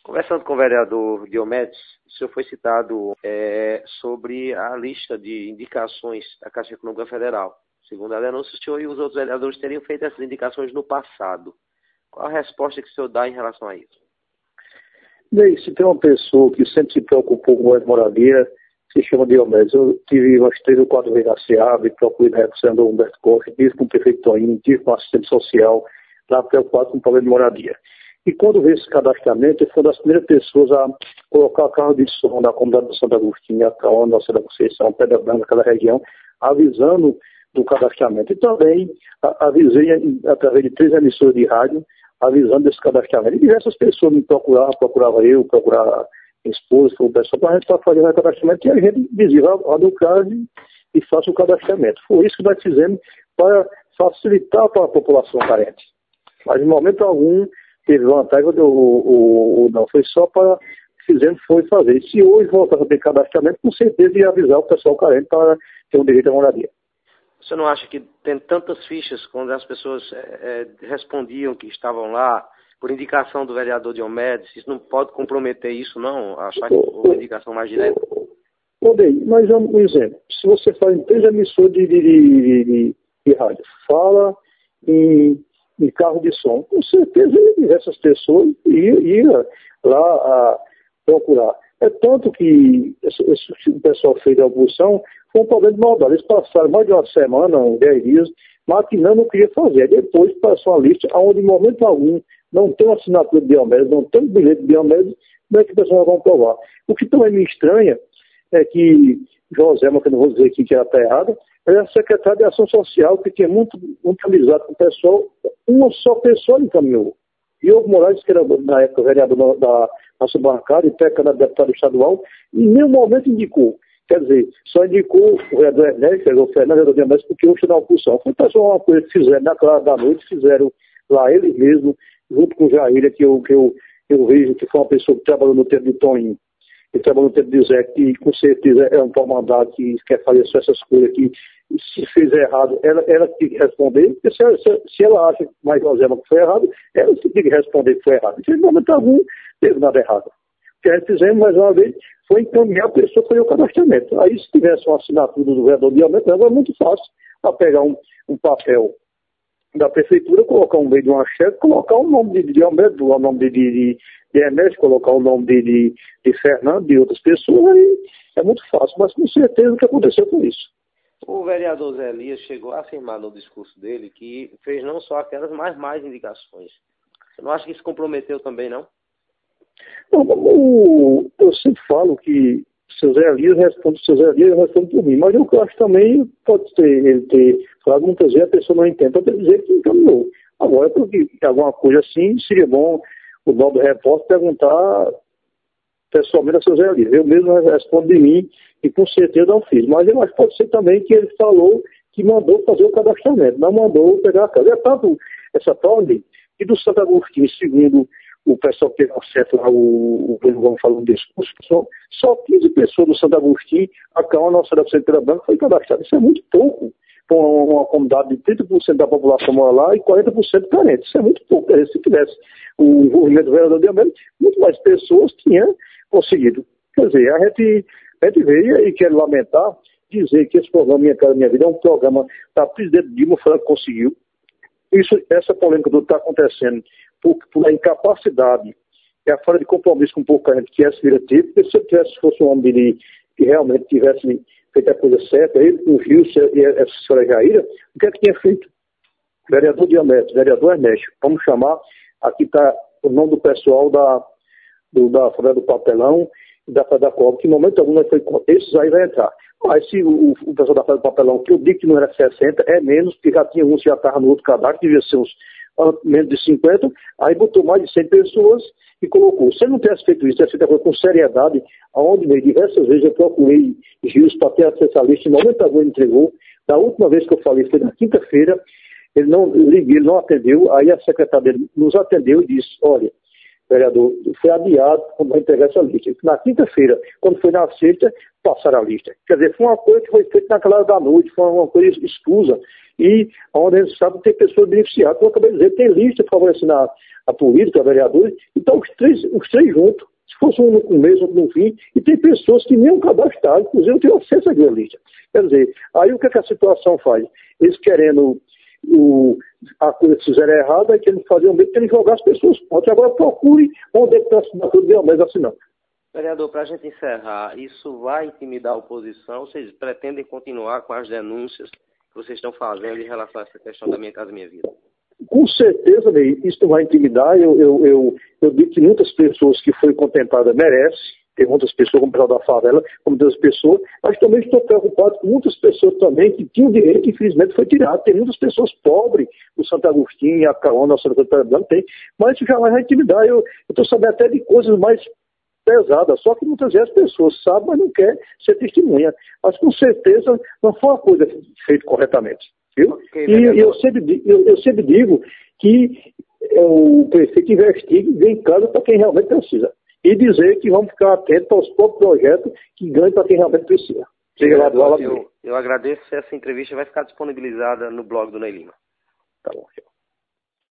Conversando com o vereador Diomedes, o senhor foi citado sobre a lista de indicações da Caixa Econômica Federal. Segundo a denúncia, o senhor e os outros vereadores teriam feito essas indicações no passado. Qual a resposta que o senhor dá em relação a isso? Bem, se tem uma pessoa que sempre se preocupou com a moradia, se chama Diomedes. Eu tive umas 3 ou 4 vezes na SEAB, procurei na época o senador Humberto Costa, tive com o prefeito Toninho, tive com o assistente social, lá preocupado com o problema de moradia. E quando veio esse cadastramento, eu fui uma das primeiras pessoas a colocar carro de som da comunidade do Santo Agostinho, a Caona, Nossa da Conceição, Pedra Branca, aquela região, avisando do cadastramento. E também avisei, através de 3 emissoras de rádio, avisando desse cadastramento. E diversas pessoas me procurava eu, procurava minha esposa, o pessoal, para a gente estar fazendo o cadastramento, e a gente dizia, vá no caso e faça o cadastramento. Foi isso que nós fizemos para facilitar para a população carente. Mas, em momento algum, teve vantagem ou não. Foi só para fizemos, foi fazer. E se hoje voltar a ter cadastramento, com certeza ia avisar o pessoal carente para ter um direito à moradia. Você não acha que tem tantas fichas quando as pessoas respondiam que estavam lá por indicação do vereador Diomedes? Isso não pode comprometer isso, não? Achar que houve uma indicação mais direta? Bem, mas um exemplo. Se você faz em 3 emissores de rádio, fala em carro de som, com certeza essas pessoas iam lá a procurar. É tanto que o pessoal fez a abolição, foi um problema de maldade. Eles passaram mais de uma semana, uns 10 dias, maquinando o que ia fazer. Aí depois passou uma lista onde, em momento algum, não tem uma assinatura de Diomedes, não tem um bilhete de Diomedes, como é que o pessoal vai comprovar? O que também me estranha é que José, mas que eu não vou dizer aqui que ela está errada, é a secretária de Ação Social, que tinha muito amizade com o pessoal, uma só pessoa encaminhou. Diogo Moraes, que era na época vereador da nossa bancada e pré-candidato a deputado estadual, em nenhum momento indicou. Quer dizer, só indicou o vereador Ernesto, o Fernando Diomedes, porque hoje na oposição. Foi pessoal uma coisa que fizeram na clara da noite, fizeram lá eles mesmos, junto com o Jair, que eu vejo que foi uma pessoa que trabalhou no tempo de Toninho. Ele trabalhou no tempo de Zé, que com certeza é um comandante que quer fazer só essas coisas aqui. Se fez errado, ela tem que responder. Porque se ela acha mais Josema que foi errado, ela tem que responder que foi errado. Em momento algum, não teve nada errado. O que a gente fizemos, mais uma vez, foi encaminhar a pessoa para fazer o cadastramento. Aí, se tivesse uma assinatura do vereador de aumento, é muito fácil para pegar um papel da prefeitura, colocar um meio de uma chefe, colocar o nome de Almeida, o nome de Ernesto, colocar o nome de Fernando, de outras pessoas, aí é muito fácil, mas com certeza o que aconteceu com isso. O vereador Zé Elias chegou a afirmar no discurso dele que fez não só aquelas, mas mais indicações. Você não acha que isso comprometeu também, não? Não, eu sempre falo que seu Zé Elias responde por mim, mas eu acho também pode ele ter falado muitas vezes, a pessoa não entende, pode dizer que encaminhou. Agora, porque alguma coisa assim, seria bom o dono do repórter perguntar pessoalmente a seu Zé Elias. Eu mesmo respondo de mim e com certeza não fiz. Mas eu acho que pode ser também que ele falou que mandou fazer o cadastramento, não mandou pegar a casa. É tanto essa ordem que do Santo Agostinho, segundo o pessoal que teve acesso lá, o Gomes falou no discurso, só 15 pessoas do Santo Agostinho, a Caona, Nossa da Pedra Branca, foi cadastrada. Isso é muito pouco para uma comunidade de 30% da população mora lá e 40% carente. Isso é muito pouco. Se tivesse o envolvimento do vereador de América, muito mais pessoas tinham conseguido. Quer dizer, a gente veio e quero lamentar, dizer que esse programa Minha Casa Minha Vida é um programa da presidente Dilma Franco conseguiu. Essa polêmica do que está acontecendo por a incapacidade e a falta de compromisso com o povo carente que essa vira teve, porque se ele fosse um homem que realmente tivesse feito a coisa certa, ele, o Gilson e a senhora Jaira, o que é que tinha feito? Vereador Diomedes, vereador Ernesto, vamos chamar, aqui está o nome do pessoal da Folha do Papelão e da Folha da Cobra, que em momento algum não foi, esses aí vai entrar. Mas se o pessoal da Folha do Papelão, que eu digo que não era 60, é menos, porque já tinha uns que já estava no outro cadastro, devia ser uns menos de 50, aí botou mais de 100 pessoas e colocou. Se ele não tivesse feito isso, tivesse feito a coisa com seriedade, aonde diversas vezes eu procurei Gils para ter acesso à lista, em momento algum ele entregou. Da última vez que eu falei, foi na quinta-feira, ele não atendeu, aí a secretária dele nos atendeu e disse, olha, vereador, foi adiado quando vai entregar essa lista. Na quinta-feira, quando foi na sexta, passaram a lista. Quer dizer, foi uma coisa que foi feita naquela hora da noite, foi uma coisa escusa. e onde a gente sabe que tem pessoas beneficiadas. Como eu acabei de dizer, tem lista favorecendo a política, a vereadores, então os três juntos, se fosse um no começo, outro no fim, e tem pessoas que nem um cadastrado, inclusive não tem acesso àquela lista. Quer dizer, aí o que a situação faz? Eles querendo a coisa que fizeram errada, aí querendo fazer o mesmo, querem jogar as pessoas contra. Agora procure onde é que está a assinatura de Almeida assinando. Vereador, para a gente encerrar, isso vai intimidar a oposição? Vocês pretendem continuar com as denúncias que vocês estão fazendo em relação a essa questão da Minha Casa Minha Vida? Com certeza, Ney, isso não vai intimidar. Eu digo que muitas pessoas que foram contempladas merecem. Tem muitas pessoas, como o pessoal da favela, como muitas pessoas, mas também estou preocupado com muitas pessoas também que tinham direito, infelizmente foi tirado. Tem muitas pessoas pobres, o Santo Agostinho, a Caona, a Santa Catarina, tem, mas isso jamais vai intimidar. Eu estou sabendo até de coisas mais pesadas, só que muitas vezes as pessoas sabem, mas não querem ser testemunha. Mas com certeza não foi uma coisa feita corretamente. Viu? Okay, e eu sempre digo que o prefeito investigue e vem em casa para quem realmente precisa. E dizer que vamos ficar atentos aos próprios projetos que ganhem para quem realmente precisa. Eu agradeço. Essa entrevista vai ficar disponibilizada no blog do Ney Lima. Tá bom.